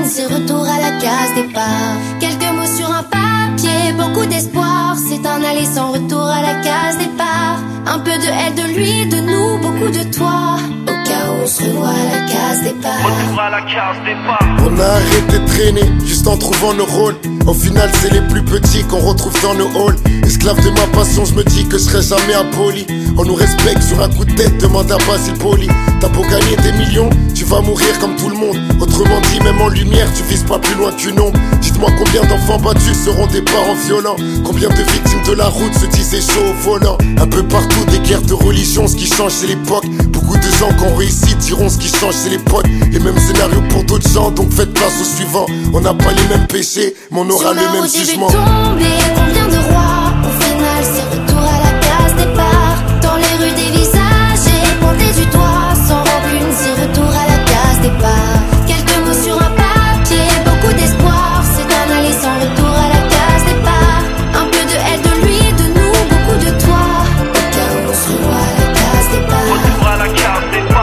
c'est retour à la case départ. Quelques mots sur un papier, beaucoup d'espoir. C'est un aller sans retour à la case départ. Un peu de elle, de lui, de nous, beaucoup de toi. Au cas où on se revoit à la case départ. Retour à la case départ. On a arrêté de traîner, juste en trouvant nos rôles. Au final c'est les plus petits qu'on retrouve dans nos halls. Esclave de ma passion, je me dis que je serai jamais impoli. On nous respecte sur un coup de tête, demande à Basile Poli. T'as beau gagner des millions, tu vas mourir comme tout le monde. Autrement dit, même en lumière, tu vises pas plus loin qu'une ombre. Dites-moi combien d'enfants battus seront des parents violents. Combien de victimes de la route se disaient chaud au volant. Un peu partout des guerres de religion, ce qui change c'est l'époque. Beaucoup de gens qui ont réussi diront ce qui change c'est l'époque. Les mêmes scénarios pour d'autres gens, donc faites place au suivant. On n'a pas les mêmes péchés, mais on aura le même jugement. J'ai vu tomber combien de rois. Au final c'est retour à la case départ. Dans les rues des visages et pointé du doigt. Sans rancune c'est retour à la case départ. Quelques mots sur un papier, beaucoup d'espoir. C'est un aller sans retour à la case départ. Un peu de elle, de lui, de nous, beaucoup de toi. Au cas où on se revoit à la case départ. Retour à la case départ.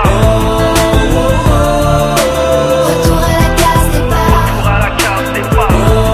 Retour à la case départ. Retour à la case départ.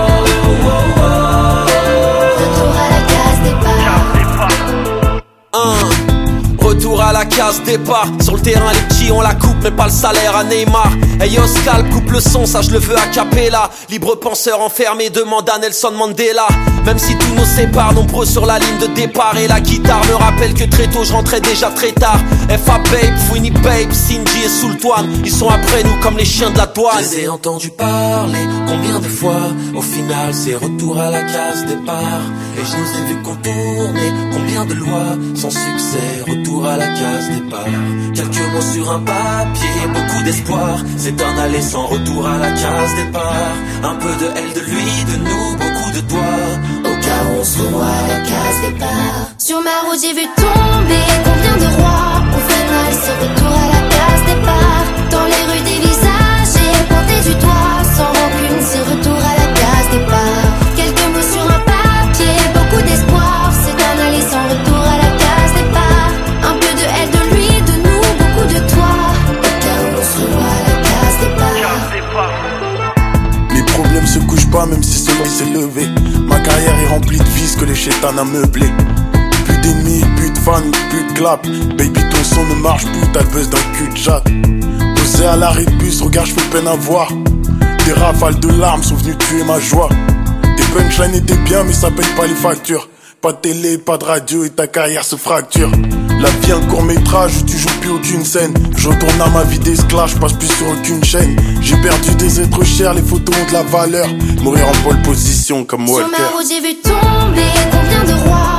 Retour à la case départ. Retour à la case départ. Sur le terrain les petits on la coupe mais pas le salaire à Neymar. Hey yo Scalp coupe le son, ça je le veux a cappella. Libre penseur enfermé demande à Nelson Mandela. Même si tout nous sépare, nombreux sur la ligne de départ. Et la guitare me rappelle que très tôt je rentrais déjà très tard. FA Babe, Fouini Babe, Sinji et Sultan. Ils sont après nous comme les chiens de la douane. Je les ai entendus parler combien de fois. Au final c'est retour à la case départ. Et je nous ai vus contourner combien de lois. Sans succès, retour à la case départ. Quelques mots sur un papier, beaucoup d'espoir. C'est un aller sans retour à la case départ. Un peu de elle, de lui, de nous, beaucoup de toi. Au cas où on se revoit à la case départ. Sur ma route j'ai vu tomber combien de rois. Au final c'est retour à la case départ. Dans les rues des visages et pointé du doigt. Sans rancune c'est retour à la case départ. Quelques mots sur un papier, beaucoup d'espoir. C'est un aller sans retour à la case départ. Un peu de elle, de lui, de nous, beaucoup de toi. Au cas où on se revoit à la case départ. Case départ. Les problèmes se couchent pas même si soleil s'est levé. Ma carrière est remplie de vices que les chétans a meublé. Plus d'ennemis, plus de fans, plus de clap. Baby ton son ne marche plus, t'as le buzz d'un cul de jatte. Posé à l'arrêt de bus, regarde je fais peine à voir. Des rafales de larmes sont venues tuer ma joie. Tes punchlines étaient bien mais ça paye pas les factures. Pas de télé, pas de radio et ta carrière se fracture. La vie un court métrage où tu joues plus aucune scène. Je retourne à ma vie d'esclave, je passe plus sur aucune chaîne. J'ai perdu des êtres chers, les photos ont de la valeur. Mourir en pole position comme Walter. Sur ma route j'ai vu tomber combien de rois.